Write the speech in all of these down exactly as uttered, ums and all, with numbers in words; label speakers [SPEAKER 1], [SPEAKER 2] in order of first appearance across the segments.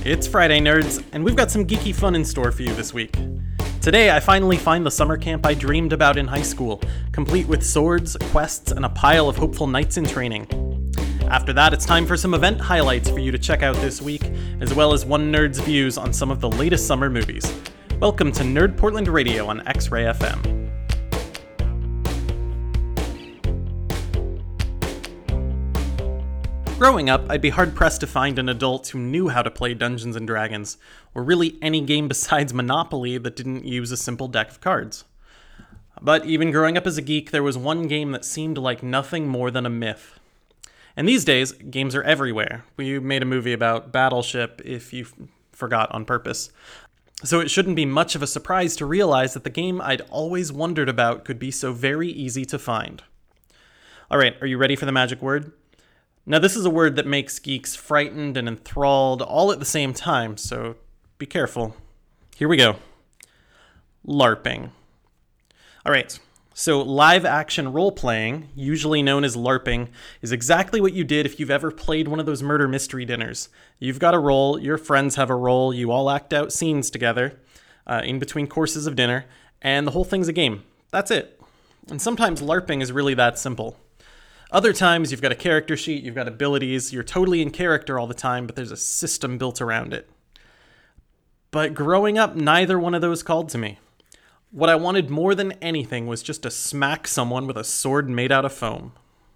[SPEAKER 1] It's Friday, nerds, and we've got some geeky fun in store for you this week. Today, I finally find the summer camp I dreamed about in high school, complete with swords, quests, and a pile of hopeful knights in training. After that, it's time for some event highlights for you to check out this week, as well as one nerd's views on some of the latest summer movies. Welcome to Nerd Portland Radio on X-Ray F M. Growing up, I'd be hard-pressed to find an adult who knew how to play Dungeons and Dragons, or really any game besides Monopoly that didn't use a simple deck of cards. But even growing up as a geek, there was one game that seemed like nothing more than a myth. And these days, games are everywhere. We made a movie about Battleship, if you f- forgot on purpose. So it shouldn't be much of a surprise to realize that the game I'd always wondered about could be so very easy to find. Alright, are you ready for the magic word? Now, this is a word that makes geeks frightened and enthralled all at the same time, so be careful. Here we go. LARPing. All right, so live-action role-playing, usually known as LARPing, is exactly what you did if you've ever played one of those murder mystery dinners. You've got a role, your friends have a role, you all act out scenes together uh, in between courses of dinner, and the whole thing's a game. That's it. And sometimes LARPing is really that simple. Other times, you've got a character sheet, you've got abilities, you're totally in character all the time, but there's a system built around it. But growing up, neither one of those called to me. What I wanted more than anything was just to smack someone with a sword made out of foam.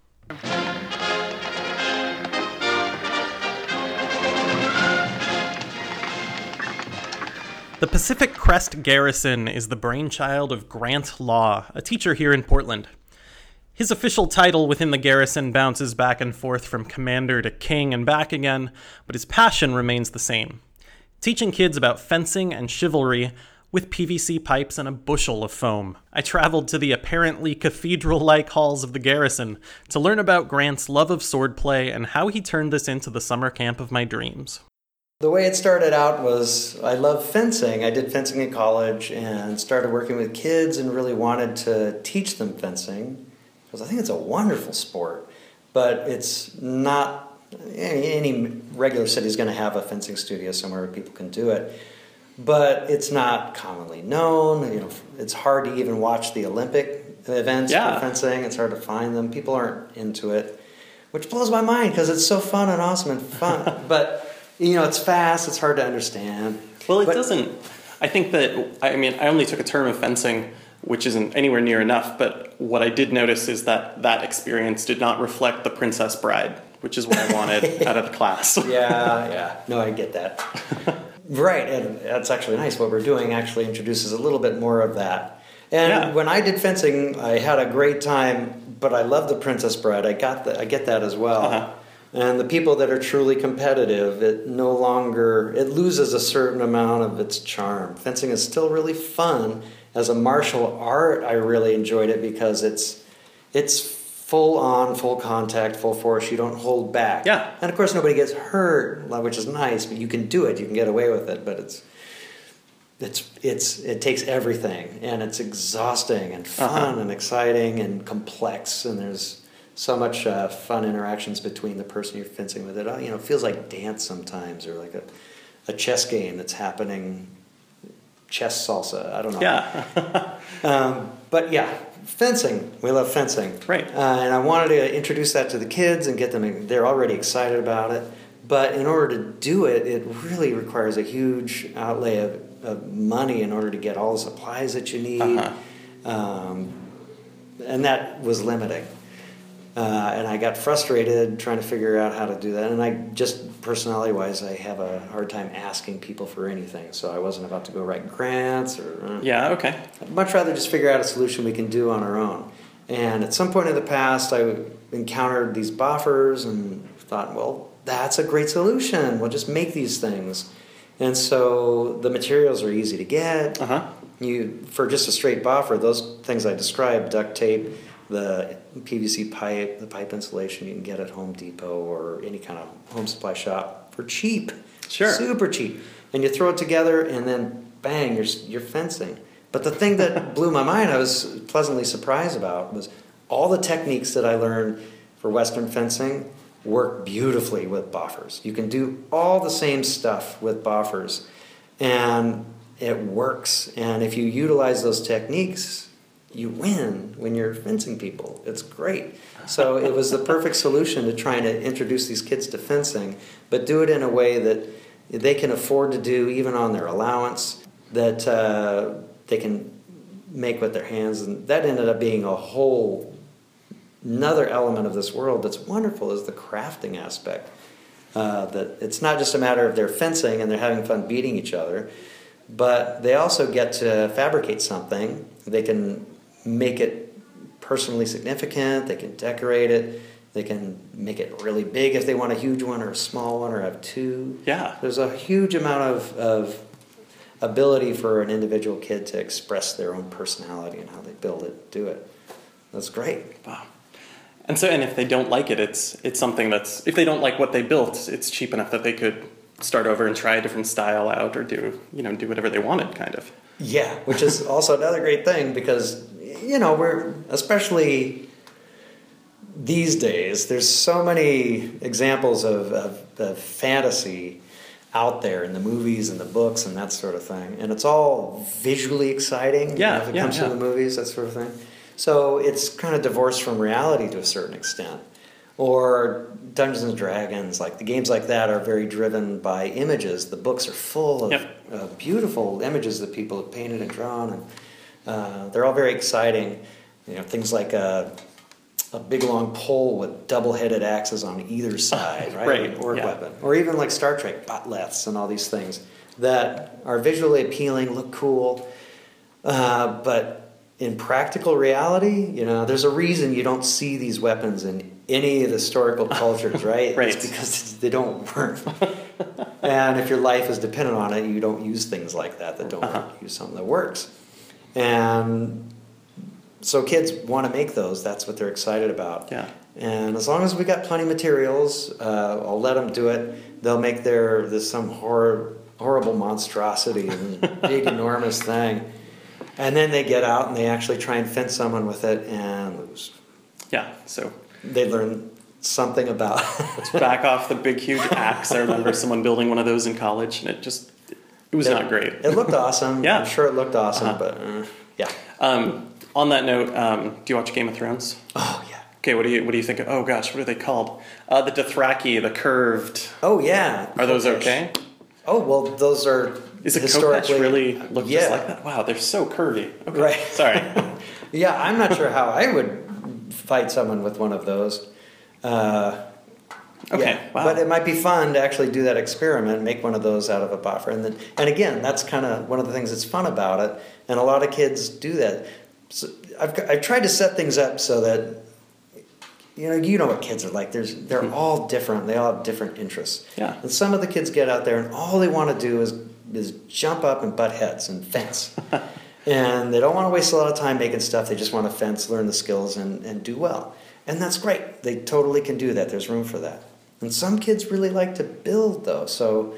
[SPEAKER 1] The Pacific Crest Garrison is the brainchild of Grant Law, a teacher here in Portland. His official title within the garrison bounces back and forth from commander to king and back again, but his passion remains the same. Teaching kids about fencing and chivalry with P V C pipes and a bushel of foam. I traveled to the apparently cathedral-like halls of the garrison to learn about Grant's love of swordplay and how he turned this into the summer camp of my dreams.
[SPEAKER 2] The way it started out was I love fencing. I did fencing in college and started working with kids and really wanted to teach them fencing. Because I think it's a wonderful sport, but it's not, any regular city is going to have a fencing studio somewhere where people can do it, but it's not commonly known. You know, it's hard to even watch the Olympic events yeah. for fencing. It's hard to find them. People aren't into it, which blows my mind because it's so fun and awesome and fun. But, you know, it's fast. It's hard to understand.
[SPEAKER 1] Well, it
[SPEAKER 2] but,
[SPEAKER 1] doesn't, I think that, I mean, I only took a term of fencing which isn't anywhere near enough, but what I did notice is that that experience did not reflect The Princess Bride, which is what I wanted out of the class.
[SPEAKER 2] yeah, yeah. No, I get that. Right, and that's actually nice. What we're doing actually introduces a little bit more of that. And yeah. when I did fencing, I had a great time, but I love The Princess Bride. I got the, I get that as well. Uh-huh. And the people that are truly competitive, it no longer, it loses a certain amount of its charm. Fencing is still really fun. As a martial art, I really enjoyed it because it's it's full on, full contact, full force. You don't hold back.
[SPEAKER 1] Yeah.
[SPEAKER 2] And of course, nobody gets hurt, which is nice. But you can do it. You can get away with it. But it's it's it's it takes everything, and it's exhausting and fun uh-huh. and exciting and complex. And there's so much uh, fun interactions between the person you're fencing with. It you know it feels like dance sometimes, or like a a chess game that's happening. Chess salsa, I don't know.
[SPEAKER 1] Yeah.
[SPEAKER 2] um, but yeah, fencing. We love fencing.
[SPEAKER 1] Right.
[SPEAKER 2] Uh, and I wanted to introduce that to the kids and get them, they're already excited about it. But in order to do it, it really requires a huge outlay of, of money in order to get all the supplies that you need. Uh-huh. Um, and that was limiting. Uh, and I got frustrated trying to figure out how to do that. And I just, personality-wise, I have a hard time asking people for anything. So I wasn't about to go write grants or... Uh,
[SPEAKER 1] yeah, okay.
[SPEAKER 2] I'd much rather just figure out a solution we can do on our own. And at some point in the past, I encountered these boffers and thought, well, that's a great solution. We'll just make these things. And so the materials are easy to get.
[SPEAKER 1] Uh-huh.
[SPEAKER 2] You, for just a straight boffer, those things I described, duct tape, the P V C pipe, the pipe insulation you can get at Home Depot or any kind of home supply shop for cheap.
[SPEAKER 1] Sure.
[SPEAKER 2] Super cheap. And you throw it together and then bang, you're you're fencing. But the thing that blew my mind, I was pleasantly surprised about, was all the techniques that I learned for Western fencing work beautifully with buffers. You can do all the same stuff with buffers, and it works. And if you utilize those techniques, you win when you're fencing people. It's great. So it was the perfect solution to trying to introduce these kids to fencing, but do it in a way that they can afford to do even on their allowance, that uh, they can make with their hands. And that ended up being a whole another element of this world that's wonderful, is the crafting aspect. Uh, that it's not just a matter of they're fencing and they're having fun beating each other, but they also get to fabricate something. They can make it personally significant, they can decorate it, they can make it really big if they want a huge one or a small one or have two.
[SPEAKER 1] Yeah.
[SPEAKER 2] There's a huge amount of, of ability for an individual kid to express their own personality and how they build it, do it. That's great.
[SPEAKER 1] Wow. And so, and if they don't like it, it's it's something that's, if they don't like what they built, it's cheap enough that they could start over and try a different style out, or do, you know, do whatever they wanted, kind of.
[SPEAKER 2] Yeah, which is also another great thing, because, you know, we're, especially these days, there's so many examples of, of, of fantasy out there in the movies and the books and that sort of thing. And it's all visually exciting.
[SPEAKER 1] Yeah,
[SPEAKER 2] you know, if it
[SPEAKER 1] yeah,
[SPEAKER 2] comes
[SPEAKER 1] yeah.
[SPEAKER 2] to the movies, that sort of thing. So it's kind of divorced from reality to a certain extent. Or Dungeons and Dragons, like the games like that are very driven by images. The books are full of
[SPEAKER 1] Yep.
[SPEAKER 2] uh, beautiful images that people have painted and drawn, and uh, they're all very exciting. You know, things like a, a big long pole with double-headed axes on either side, right?
[SPEAKER 1] Right,
[SPEAKER 2] An orc
[SPEAKER 1] yeah.
[SPEAKER 2] weapon. Or even like Star Trek, botleths and all these things that are visually appealing, look cool, uh, but in practical reality, you know, there's a reason you don't see these weapons in any of the historical cultures, right?
[SPEAKER 1] Right.
[SPEAKER 2] It's because they don't work. And if your life is dependent on it, you don't use things like that that don't
[SPEAKER 1] Uh-huh.
[SPEAKER 2] work. You use something that works. And so kids want to make those. That's what they're excited about.
[SPEAKER 1] Yeah.
[SPEAKER 2] And as long as we got plenty of materials, uh, I'll let them do it. They'll make their this some hor- horrible monstrosity, and big enormous thing. And then they get out and they actually try and fence someone with it and lose.
[SPEAKER 1] Yeah, so
[SPEAKER 2] They learn something about
[SPEAKER 1] let's back off the big, huge axe. I remember someone building one of those in college, and it just, it was
[SPEAKER 2] it,
[SPEAKER 1] not great.
[SPEAKER 2] It looked awesome.
[SPEAKER 1] Yeah.
[SPEAKER 2] I'm sure it looked awesome,
[SPEAKER 1] Uh-huh.
[SPEAKER 2] but uh, yeah.
[SPEAKER 1] Um, on that note, um, do you watch Game of Thrones?
[SPEAKER 2] Oh, yeah.
[SPEAKER 1] Okay, what do you what do you think of, oh gosh, what are they called? Uh, the Dothraki, the curved.
[SPEAKER 2] Oh, yeah.
[SPEAKER 1] Are those
[SPEAKER 2] Kokesh.
[SPEAKER 1] okay?
[SPEAKER 2] Oh, well, those are
[SPEAKER 1] Is it
[SPEAKER 2] historically...
[SPEAKER 1] Kokesh really look
[SPEAKER 2] yeah.
[SPEAKER 1] just like that? Wow, they're so curvy. Okay.
[SPEAKER 2] Right.
[SPEAKER 1] Sorry.
[SPEAKER 2] Yeah, I'm not sure how I would fight someone with one of those. Uh,
[SPEAKER 1] Okay,
[SPEAKER 2] yeah.
[SPEAKER 1] wow.
[SPEAKER 2] But it might be fun to actually do that experiment, make one of those out of a buffer. And then, and again, that's kind of one of the things that's fun about it. And a lot of kids do that. So I've, I've tried to set things up so that, you know, you know what kids are like. There's, they're
[SPEAKER 1] Mm-hmm.
[SPEAKER 2] all different. They all have different interests.
[SPEAKER 1] Yeah.
[SPEAKER 2] And some of the kids get out there and all they want to do is, is jump up and butt heads and fence. And they don't want to waste a lot of time making stuff. They just want to fence, learn the skills, and, and do well. And that's great. They totally can do that. There's room for that. And some kids really like to build, though. So,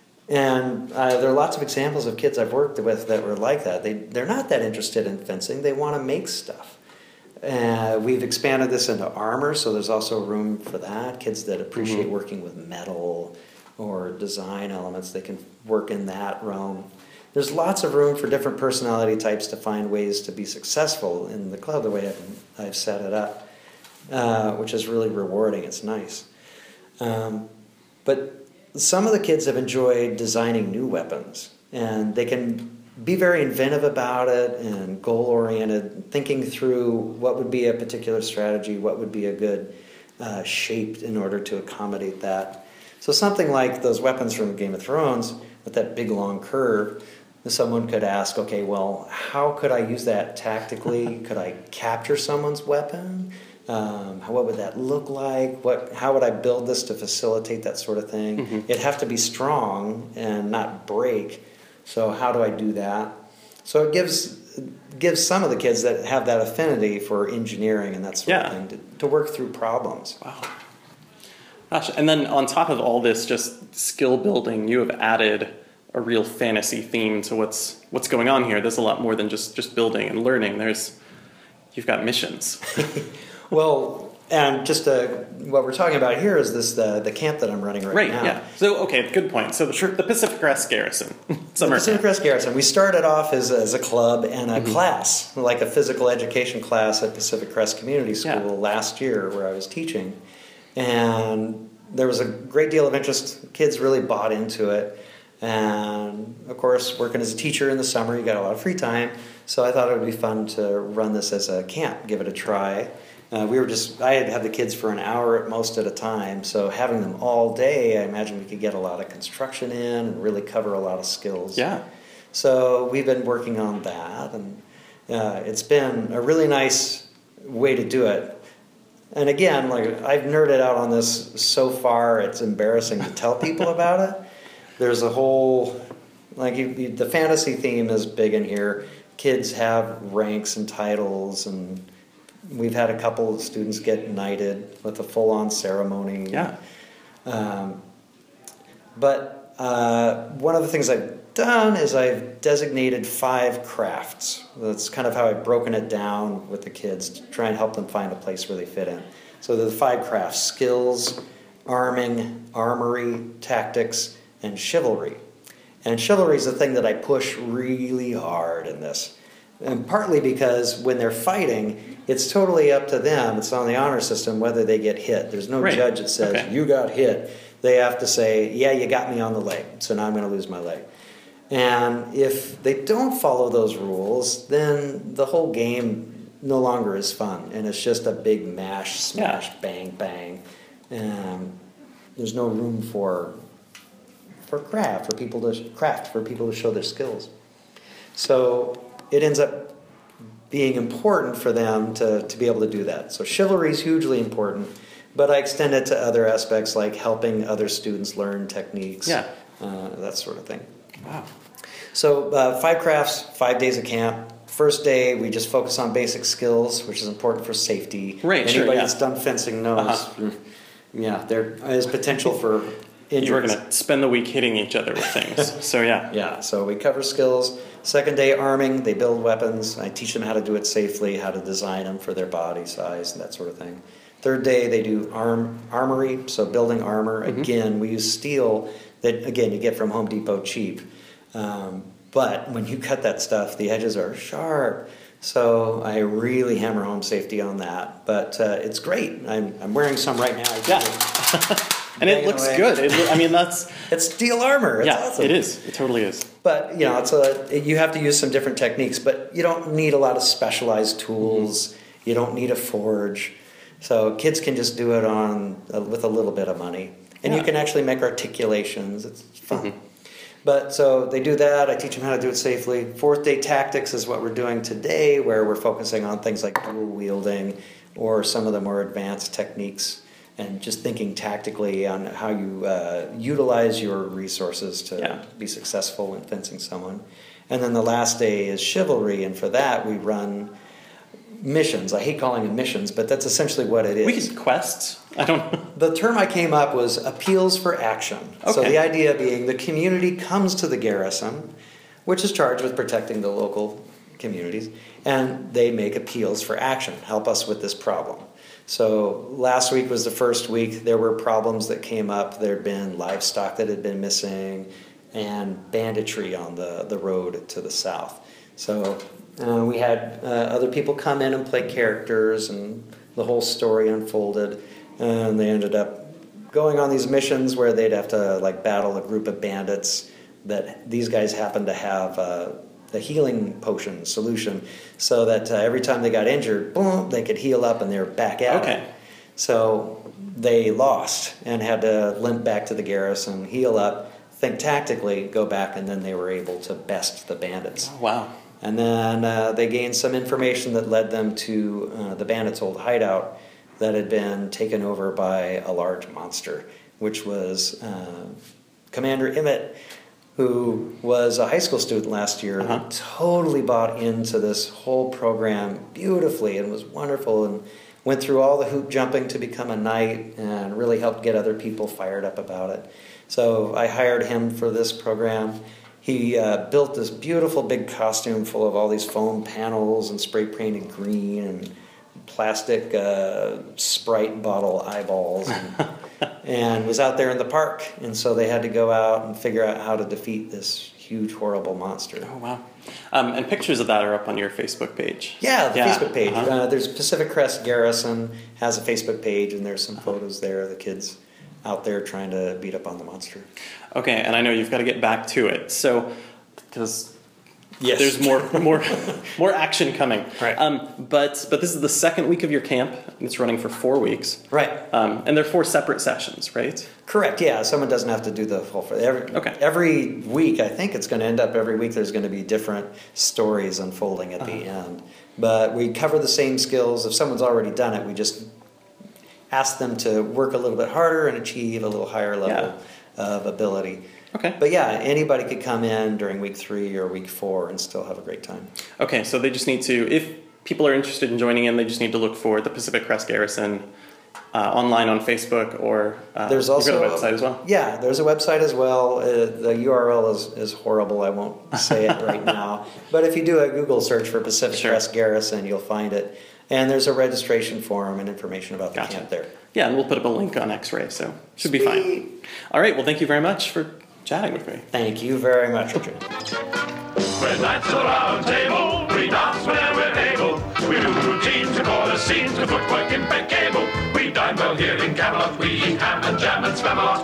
[SPEAKER 2] and uh, there are lots of examples of kids I've worked with that were like that. They, they're not that interested in fencing. They want to make stuff. Uh, we've expanded this into armor, so there's also room for that. Kids that appreciate
[SPEAKER 1] Mm-hmm.
[SPEAKER 2] working with metal or design elements, they can work in that realm. There's lots of room for different personality types to find ways to be successful in the club the way I've, I've set it up, uh, which is really rewarding. It's nice. Um, but some of the kids have enjoyed designing new weapons, and they can be very inventive about it and goal-oriented, thinking through what would be a particular strategy, what would be a good uh, shape in order to accommodate that. So something like those weapons from Game of Thrones with that big long curve, someone could ask, okay, well, how could I use that tactically? Could I capture someone's weapon? Um, how, what would that look like? What, how would I build this to facilitate that sort of thing?
[SPEAKER 1] Mm-hmm.
[SPEAKER 2] It'd have to be strong and not break. So how do I do that? So it gives gives some of the kids that have that affinity for engineering and that sort
[SPEAKER 1] Yeah.
[SPEAKER 2] of thing to, to work through problems.
[SPEAKER 1] Wow. Gosh, and then on top of all this just skill building, you have added a real fantasy theme to what's what's going on here. There's a lot more than just, just building and learning. There's you've got missions.
[SPEAKER 2] Well, and just uh, what we're talking about here is this the the camp that I'm running right,
[SPEAKER 1] Right,
[SPEAKER 2] now.
[SPEAKER 1] yeah. So, okay, good point. So the,
[SPEAKER 2] Sure.
[SPEAKER 1] the Pacific Crest Garrison.
[SPEAKER 2] The
[SPEAKER 1] Summer
[SPEAKER 2] Pacific
[SPEAKER 1] camp.
[SPEAKER 2] Crest Garrison. We started off as, as a club and a
[SPEAKER 1] Mm-hmm.
[SPEAKER 2] class, like a physical education class at Pacific Crest Community School
[SPEAKER 1] Yeah.
[SPEAKER 2] last year where I was teaching. And there was a great deal of interest. Kids really bought into it. And of course, working as a teacher in the summer, you got a lot of free time. So I thought it would be fun to run this as a camp, give it a try. Uh, we were just, I had had the kids for an hour at most at a time. So having them all day, I imagine we could get a lot of construction in and really cover a lot of skills.
[SPEAKER 1] Yeah.
[SPEAKER 2] So we've been working on that. And uh, it's been a really nice way to do it. And again, like I've nerded out on this so far, it's embarrassing to tell people about it. There's a whole, like you, you, the fantasy theme is big in here. Kids have ranks and titles, and we've had a couple of students get knighted with a full-on ceremony.
[SPEAKER 1] Yeah.
[SPEAKER 2] Um, but uh, one of the things I've done is I've designated five crafts. That's kind of how I've broken it down with the kids to try and help them find a place where they fit in. So the five crafts: skills, arming, armory, tactics, and chivalry. And chivalry is the thing that I push really hard in this. And partly because when they're fighting, it's totally up to them. It's on the honor system whether they get hit. There's no
[SPEAKER 1] Right.
[SPEAKER 2] judge that says,
[SPEAKER 1] Okay.
[SPEAKER 2] you got hit. They have to say, yeah, you got me on the leg, so now I'm going to lose my leg. And if they don't follow those rules, then the whole game no longer is fun. And it's just a big mash, smash,
[SPEAKER 1] Yeah.
[SPEAKER 2] bang, bang. And there's no room for for craft, for people to craft, for people to show their skills. So it ends up being important for them to, to be able to do that. So chivalry is hugely important, but I extend it to other aspects like helping other students learn techniques,
[SPEAKER 1] Yeah.
[SPEAKER 2] uh, that sort of thing.
[SPEAKER 1] Wow.
[SPEAKER 2] So uh, five crafts, five days of camp. First day, we just focus on basic skills, which is important for safety.
[SPEAKER 1] Right,
[SPEAKER 2] Anybody
[SPEAKER 1] sure, yeah.
[SPEAKER 2] that's done fencing knows,
[SPEAKER 1] Uh-huh.
[SPEAKER 2] yeah, there is potential for injuries.
[SPEAKER 1] You were going to spend the week hitting each other with things. So, yeah.
[SPEAKER 2] Yeah, so we cover skills. Second day, arming. They build weapons. I teach them how to do it safely, how to design them for their body size, and that sort of thing. Third day, they do arm armory, so building armor.
[SPEAKER 1] Mm-hmm.
[SPEAKER 2] Again, we use steel that, again, you get from Home Depot cheap. Um, but when you cut that stuff, the edges are sharp. So I really hammer home safety on that. But uh, it's great. I'm, I'm wearing some right now. I
[SPEAKER 1] Yeah. And it
[SPEAKER 2] Banging
[SPEAKER 1] looks
[SPEAKER 2] away.
[SPEAKER 1] good. It, I mean, that's...
[SPEAKER 2] It's steel armor. It's
[SPEAKER 1] yeah,
[SPEAKER 2] awesome.
[SPEAKER 1] it is. It totally is.
[SPEAKER 2] But you know, it's a you have to use some different techniques. But you don't need a lot of specialized tools. Mm-hmm. You don't need a forge. So kids can just do it on uh, with a little bit of money, and
[SPEAKER 1] yeah.
[SPEAKER 2] you can actually make articulations. It's fun.
[SPEAKER 1] Mm-hmm.
[SPEAKER 2] But so they do that. I teach them how to do it safely. Fourth day tactics is what we're doing today, where we're focusing on things like dual wielding or some of the more advanced techniques, and just thinking tactically on how you uh, utilize your resources to
[SPEAKER 1] yeah.
[SPEAKER 2] be successful in fencing someone. And then the last day is chivalry, and for that we run missions. I hate calling them missions, but that's essentially what it is.
[SPEAKER 1] We could quests. I don't know.
[SPEAKER 2] The term I came up was appeals for action.
[SPEAKER 1] Okay.
[SPEAKER 2] So the idea being the community comes to the garrison, which is charged with protecting the local communities, and they make appeals for action. Help us with this problem. So last week was the first week. There were problems that came up. There had been livestock that had been missing and banditry on the, the road to the south. So uh, we had uh, other people come in and play characters, and the whole story unfolded. And they ended up going on these missions where they'd have to like battle a group of bandits that these guys happened to have uh, the healing potion solution, so that uh, every time they got injured, boom, they could heal up and they were back at
[SPEAKER 1] Okay.
[SPEAKER 2] it. So they lost and had to limp back to the garrison, heal up, think tactically, go back, and then they were able to best the bandits.
[SPEAKER 1] Oh, wow.
[SPEAKER 2] And then uh, they gained some information that led them to uh, the bandits' old hideout that had been taken over by a large monster, which was uh, Commander Emmett, who was a high school student last year,
[SPEAKER 1] Uh-huh.
[SPEAKER 2] who totally bought into this whole program beautifully and was wonderful, and went through all the hoop jumping to become a knight and really helped get other people fired up about it. So I hired him for this program. He uh, built this beautiful big costume full of all these foam panels and spray painted green and plastic uh, Sprite bottle eyeballs and, and was out there in the park. And so they had to go out and figure out how to defeat this huge, horrible monster.
[SPEAKER 1] Oh, wow. Um, and pictures of that are up on your Facebook page.
[SPEAKER 2] Yeah, the
[SPEAKER 1] yeah.
[SPEAKER 2] Facebook page.
[SPEAKER 1] Uh-huh.
[SPEAKER 2] Uh, there's Pacific Crest Garrison has a Facebook page, and there's some photos there of the kids out there trying to beat up on the monster.
[SPEAKER 1] Okay, and I know you've got to get back to it. So, because
[SPEAKER 2] yes.
[SPEAKER 1] there's more more more action coming.
[SPEAKER 2] Right.
[SPEAKER 1] Um, but but this is the second week of your camp, and it's running for four weeks.
[SPEAKER 2] Right.
[SPEAKER 1] Um, and they're four separate sessions, right?
[SPEAKER 2] Correct, yeah. Someone doesn't have to do the full... Every,
[SPEAKER 1] okay.
[SPEAKER 2] every week, I think it's going to end up every week there's going to be different stories unfolding at uh-huh. the end. But we cover the same skills. If someone's already done it, we just ask them to work a little bit harder and achieve a little higher level yeah. of ability.
[SPEAKER 1] Okay.
[SPEAKER 2] But yeah, anybody could come in during week three or week four and still have a great time.
[SPEAKER 1] Okay, so they just need to, if people are interested in joining in, they just need to look for the Pacific Crest Garrison uh, online on Facebook, or uh,
[SPEAKER 2] there's also
[SPEAKER 1] you've got a website as well.
[SPEAKER 2] Yeah, there's a website as well. Uh, the U R L is, is horrible. I won't say it right now. But if you do a Google search for Pacific
[SPEAKER 1] sure.
[SPEAKER 2] Crest Garrison, you'll find it. And there's a registration form and information about the
[SPEAKER 1] gotcha.
[SPEAKER 2] camp there.
[SPEAKER 1] Yeah, and we'll put up a link on X-Ray, so should
[SPEAKER 2] Sweet.
[SPEAKER 1] be fine. All right, well, thank you very much for chatting with me.
[SPEAKER 2] Thank you very much, Richard.
[SPEAKER 3] We're knights of the round table, we dance whenever we're able. We do routines, we call the scenes, the footwork impeccable. We dine well here in Camelot, we eat ham and jam and Spamalot.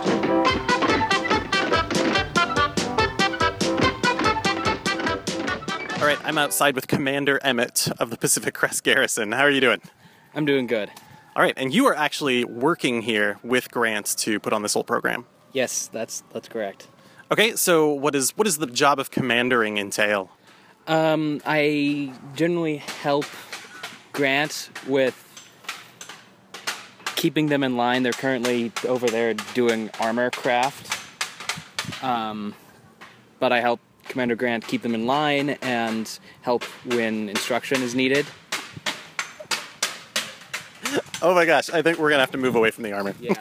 [SPEAKER 1] All right, I'm outside with Commander Emmett of the Pacific Crest Garrison. How are you doing?
[SPEAKER 4] I'm doing good.
[SPEAKER 1] All right, and you are actually working here with Grant to put on this whole program.
[SPEAKER 4] Yes, that's that's correct.
[SPEAKER 1] Okay, so what is what does the job of commandering entail?
[SPEAKER 4] Um, I generally help Grant with keeping them in line. They're currently over there doing armor craft. Um, but I help Commander Grant keep them in line and help when instruction is needed.
[SPEAKER 1] Oh my gosh, I think we're going to have to move away from the armor.
[SPEAKER 4] Yeah.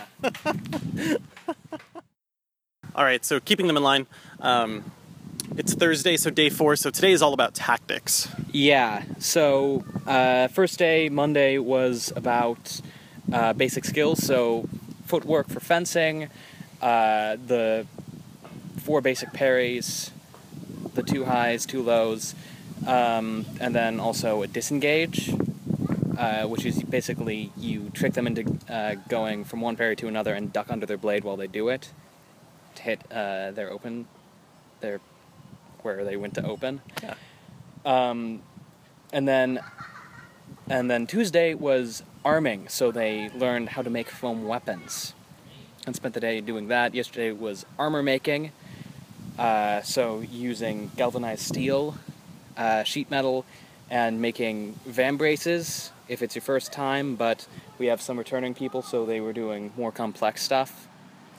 [SPEAKER 1] All right, so keeping them in line. Um, it's Thursday, so day four, so today is all about tactics.
[SPEAKER 4] Yeah, so uh, first day, Monday, was about uh, basic skills, so footwork for fencing, uh, the four basic parries, the two highs, two lows, um, and then also a disengage, uh, which is basically you trick them into uh, going from one parry to another and duck under their blade while they do it to hit uh, their open, their where they went to open.
[SPEAKER 1] Yeah.
[SPEAKER 4] Um, and then, and then Tuesday was arming, so they learned how to make foam weapons, and spent the day doing that. Yesterday was armor making. Uh, so using galvanized steel, uh, sheet metal, and making vambraces if it's your first time, but we have some returning people, so they were doing more complex stuff.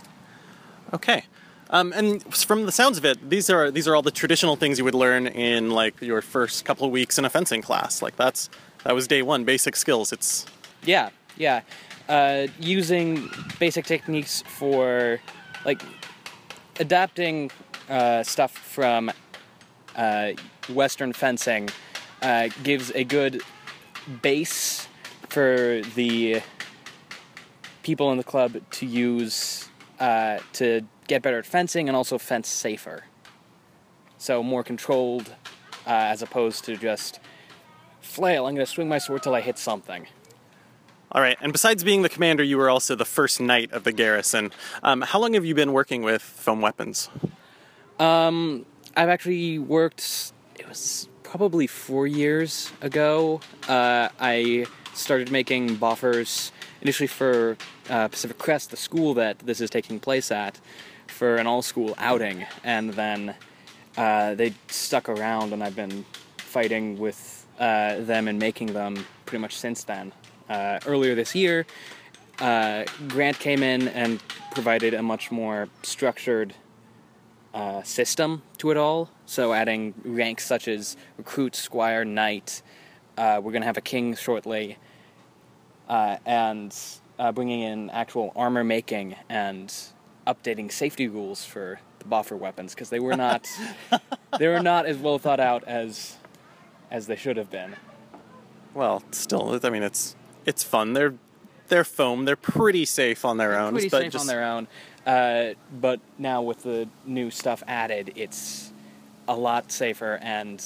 [SPEAKER 1] Okay. Um, and from the sounds of it, these are these are all the traditional things you would learn in like your first couple of weeks in a fencing class. Like that's that was day one, basic skills. It's
[SPEAKER 4] Yeah, yeah. Uh, using basic techniques for like adapting Uh, stuff from uh, Western fencing uh, gives a good base for the people in the club to use uh, to get better at fencing and also fence safer. So more controlled uh, as opposed to just flail, I'm going to swing my sword till I hit something.
[SPEAKER 1] All right, and besides being the commander, you were also the first knight of the garrison. Um, how long have you been working with foam weapons?
[SPEAKER 4] Um, I've actually worked, it was probably four years ago. Uh, I started making boffers initially for uh, Pacific Crest, the school that this is taking place at, for an all-school outing. And then uh, they stuck around, and I've been fighting with uh, them and making them pretty much since then. Uh, earlier this year, uh, Grant came in and provided a much more structured Uh, system to it all, so adding ranks such as recruit, squire, knight, uh, we're going to have a king shortly, uh, and uh, bringing in actual armor making and updating safety rules for the boffer weapons, because they were not they were not as well thought out as as they should have been.
[SPEAKER 1] Well, still, I mean, it's it's fun. They're they're foam. They're pretty safe on their own.
[SPEAKER 4] Pretty
[SPEAKER 1] but
[SPEAKER 4] safe
[SPEAKER 1] just,
[SPEAKER 4] on their own. Uh, but now with the new stuff added, it's a lot safer and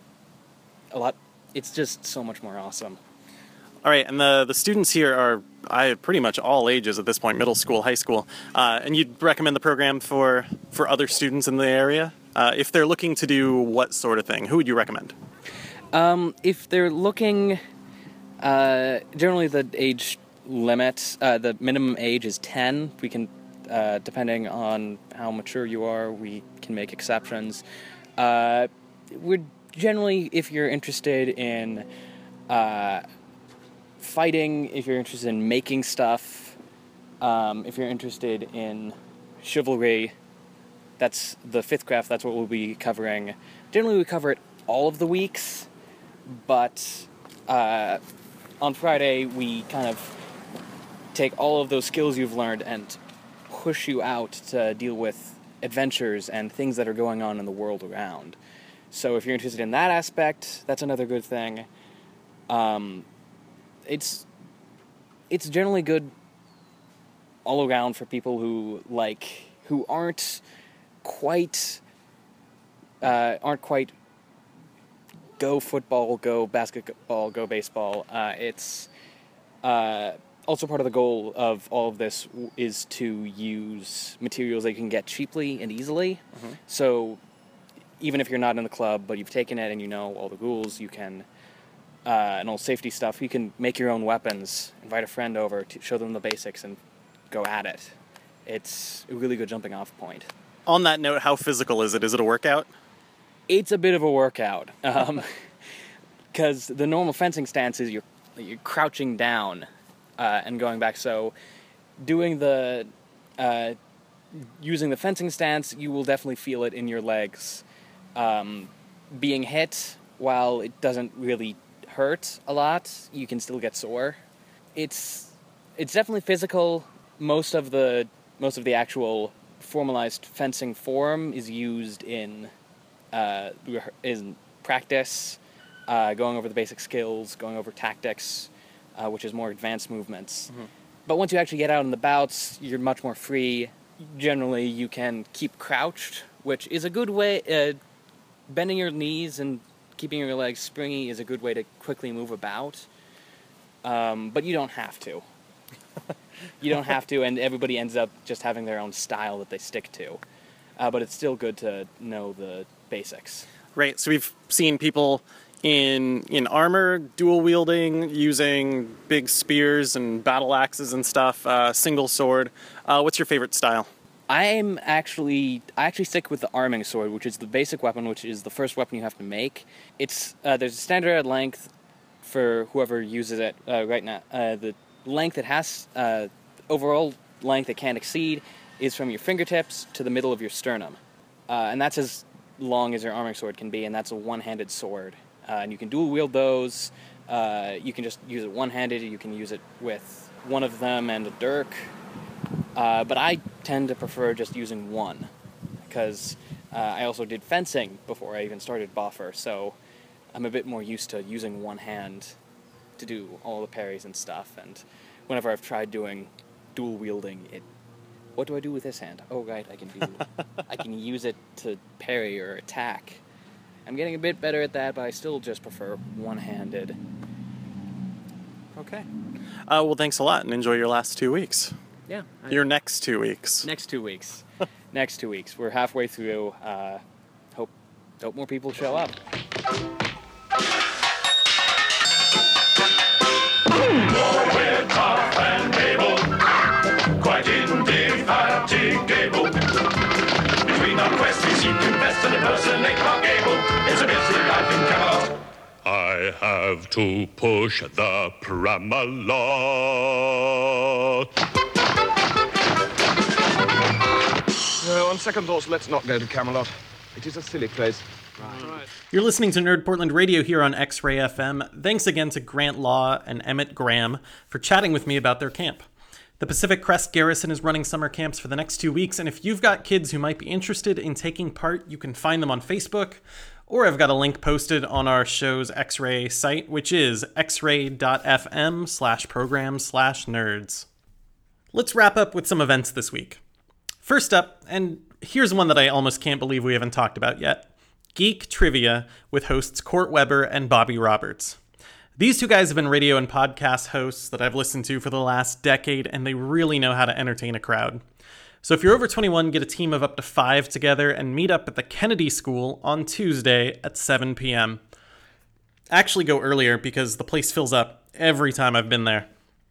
[SPEAKER 4] a lot. It's just so much more awesome.
[SPEAKER 1] All right, and the the students here are I pretty much all ages at this point, middle school, high school. Uh, and you'd recommend the program for for other students in the area uh, if they're looking to do what sort of thing? Who would you recommend?
[SPEAKER 4] Um, if they're looking, uh, generally the age limit, uh, the minimum age is ten. We can, uh, depending on how mature you are, we can make exceptions. Uh, we're generally, if you're interested in uh, fighting, if you're interested in making stuff, um, if you're interested in chivalry, that's the fifth craft, that's what we'll be covering. Generally, we cover it all of the weeks. But uh, on Friday, we kind of take all of those skills you've learned and push you out to deal with adventures and things that are going on in the world around. So if you're interested in that aspect, that's another good thing. Um, it's it's generally good all around for people who like who aren't quite uh, aren't quite. Go football, go basketball, go baseball. Uh, it's uh, also part of the goal of all of this is to use materials that you can get cheaply and easily. Mm-hmm. So even if you're not in the club, but you've taken it and you know all the rules, you can, uh, and all safety stuff, you can make your own weapons, invite a friend over to show them the basics and go at it. It's a really good jumping off point.
[SPEAKER 1] On that note, how physical is it? Is it a workout?
[SPEAKER 4] It's a bit of a workout, because um, the normal fencing stance is you're, you're crouching down uh, and going back. So doing the, uh, using the fencing stance, you will definitely feel it in your legs. Um, being hit, while it doesn't really hurt a lot, you can still get sore. It's it's definitely physical. Most of the most of the actual formalized fencing form is used in. Uh, in practice, uh, going over the basic skills, going over tactics, uh, which is more advanced movements. Mm-hmm. But once you actually get out in the bouts, you're much more free. Generally, you can keep crouched, which is a good way. Uh, bending your knees and keeping your legs springy is a good way to quickly move about. Um, but you don't have to. You don't have to, and everybody ends up just having their own style that they stick to. Uh, but it's still good to know the basics.
[SPEAKER 1] Right, so we've seen people in in armor, dual wielding, using big spears and battle axes and stuff, uh, single sword. Uh, what's your favorite style?
[SPEAKER 4] I'm actually, I actually stick with the arming sword, which is the basic weapon, which is the first weapon you have to make. It's uh, there's a standard length for whoever uses it uh, right now. Uh, the length it has, uh, overall length it can't exceed, is from your fingertips to the middle of your sternum. Uh, and that's as long as your arming sword can be, and that's a one-handed sword. Uh, and you can dual wield those. Uh, you can just use it one-handed, you can use it with one of them and a dirk. Uh, but I tend to prefer just using one, because uh, I also did fencing before I even started Boffer, so I'm a bit more used to using one hand to do all the parries and stuff, and whenever I've tried doing dual wielding, it what do I do with this hand? Oh, right, I can do. I can use it to parry or attack. I'm getting a bit better at that, but I still just prefer one-handed.
[SPEAKER 1] Okay. Uh, well, thanks a lot, and enjoy your last two weeks.
[SPEAKER 4] Yeah. I,
[SPEAKER 1] your next two weeks.
[SPEAKER 4] Next two weeks. Next two weeks. We're halfway through. Uh, hope, hope more people show up.
[SPEAKER 3] We're tough and able, quite indefatigable. Between our quests we seem to best and impersonate Clark Gable. It's a busy life in Camelot. I have to push the Pramalot.
[SPEAKER 5] Uh, on second thoughts, let's not go to Camelot. It is a silly place.
[SPEAKER 1] Right. Right. You're listening to Nerd Portland Radio here on X-Ray F M. Thanks again to Grant Law and Emmett Graham for chatting with me about their camp. The Pacific Crest Garrison is running summer camps for the next two weeks, and if you've got kids who might be interested in taking part, you can find them on Facebook or I've got a link posted on our show's X-Ray site, which is xray.fm slash program slash nerds. Let's wrap up with some events this week. First up, and here's one that I almost can't believe we haven't talked about yet, Geek Trivia with hosts Court Weber and Bobby Roberts. These two guys have been radio and podcast hosts that I've listened to for the last decade, and they really know how to entertain a crowd. So if you're over twenty-one, get a team of up to five together and meet up at the Kennedy School on Tuesday at seven p.m. Actually go earlier because the place fills up every time I've been there.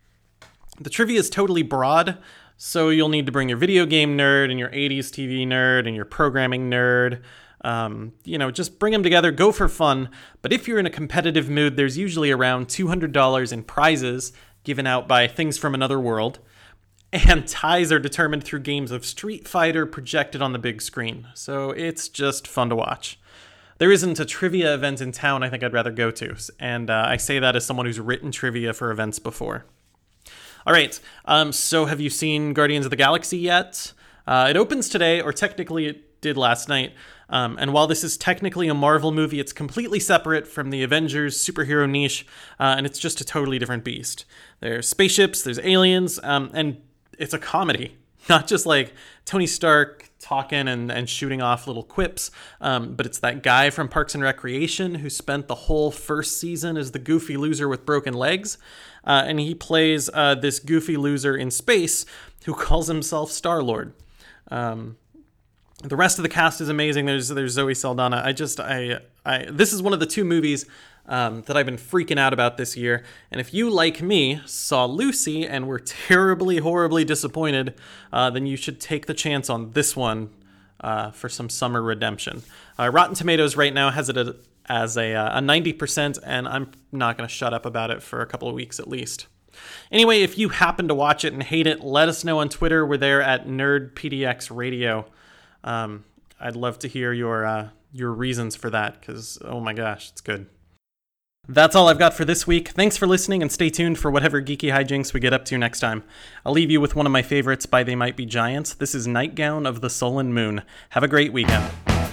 [SPEAKER 1] The trivia is totally broad, so you'll need to bring your video game nerd and your eighties T V nerd and your programming nerd. Um, you know, just bring them together, go for fun. But if you're in a competitive mood, there's usually around two hundred dollars in prizes given out by Things from Another World. And ties are determined through games of Street Fighter projected on the big screen. So it's just fun to watch. There isn't a trivia event in town I think I'd rather go to. And uh, I say that as someone who's written trivia for events before. All right, um, so have you seen Guardians of the Galaxy yet? Uh, it opens today, or technically it did last night. Um, and while this is technically a Marvel movie, it's completely separate from the Avengers superhero niche, uh, and it's just a totally different beast. There's spaceships, there's aliens, um, and it's a comedy. Not just like Tony Stark talking and, and shooting off little quips, um, but it's that guy from Parks and Recreation who spent the whole first season as the goofy loser with broken legs. Uh, and he plays uh, this goofy loser in space who calls himself Star-Lord. Um, the rest of the cast is amazing. There's there's Zoe Saldana. I just, I, I this is one of the two movies um, that I've been freaking out about this year. And if you, like me, saw Lucy and were terribly, horribly disappointed, uh, then you should take the chance on this one uh, for some summer redemption. Uh, Rotten Tomatoes right now has it a, as a, a ninety percent, and I'm not going to shut up about it for a couple of weeks at least. Anyway, if you happen to watch it and hate it, let us know on Twitter. We're there at NerdPDX Radio. Um, I'd love to hear your uh, your reasons for that, because, oh my gosh, it's good. That's all I've got for this week. Thanks for listening, and stay tuned for whatever geeky hijinks we get up to next time. I'll leave you with one of my favorites by They Might Be Giants. This is Nightgown of the Sullen Moon. Have a great weekend.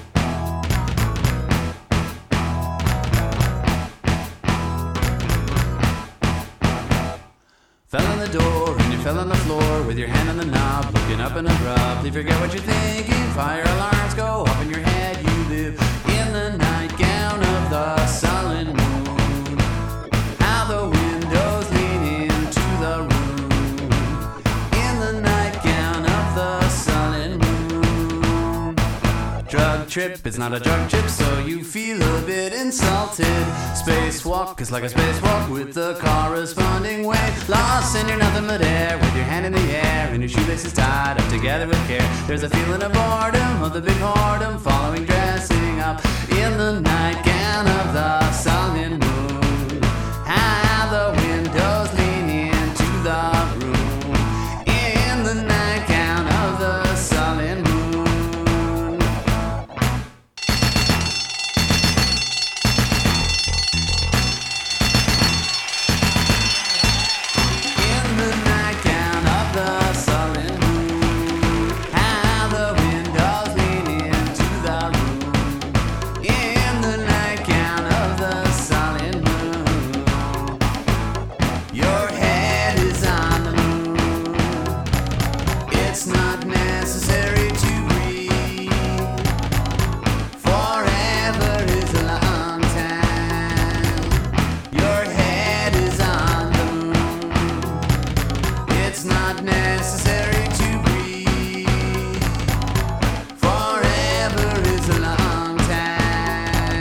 [SPEAKER 6] Fell in the door and you fell on the floor with your hand on the knob, looking up and abruptly forget what you're thinking. Fire alarms go off in your head. You live in the nightgown of the sullen moon. How the windows lean into the room. In the nightgown of the sullen moon. Drug trip, it's not a drug trip, so you feel a bit insulted. Spacewalk is like a spacewalk with the corresponding way. Lost and you're nothing but air, with your hand in the air and your shoelaces tied up together with care. There's a feeling of boredom, of the big whoredom, following dressing up in the nightgown of the sullen moon. How the windows lean into the room. In the nightgown of the sullen moon.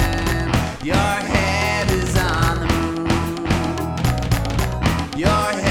[SPEAKER 6] Your head